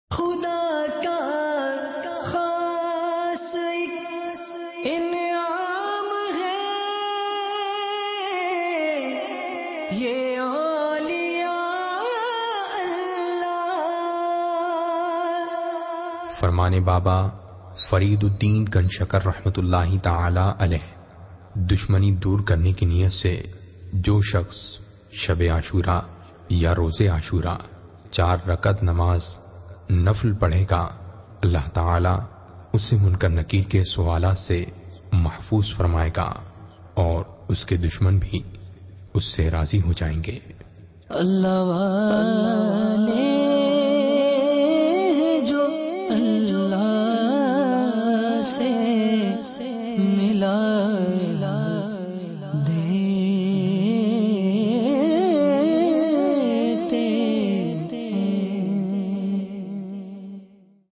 خدا کا خاص انعام ہے یہ اولیاء اللہ۔ فرمانے بابا فرید الدین گنشکر رحمت اللہ تعالی علیہ، دشمنی دور کرنے کی نیت سے جو شخص شب عاشورہ یا روز عاشورہ 4 رکعت نماز نفل پڑھے گا، اللہ تعالی اسے منکر نکیر کے سوالات سے محفوظ فرمائے گا اور اس کے دشمن بھی اس سے راضی ہو جائیں گے۔ اللہ والے